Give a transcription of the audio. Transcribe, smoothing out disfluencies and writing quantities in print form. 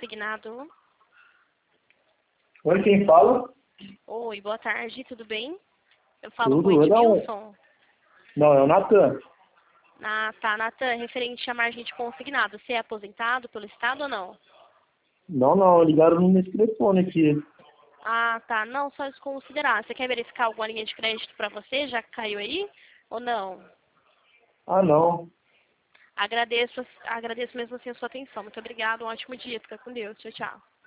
consignado. Oi, quem fala? Oi, boa tarde, tudo bem? Eu falo Tudo, com o não. Edmilson. Não, é o Natan. Ah, tá, Natan, referente à margem de consignado. Você é aposentado pelo Estado ou não? Não, ligaram nesse telefone aqui. Ah, tá. Não, só desconsiderar. Você quer verificar alguma linha de crédito para você? Já caiu aí? Ou não? Ah, não. Agradeço mesmo assim a sua atenção. Muito obrigada, um ótimo dia. Fica com Deus. Tchau, tchau.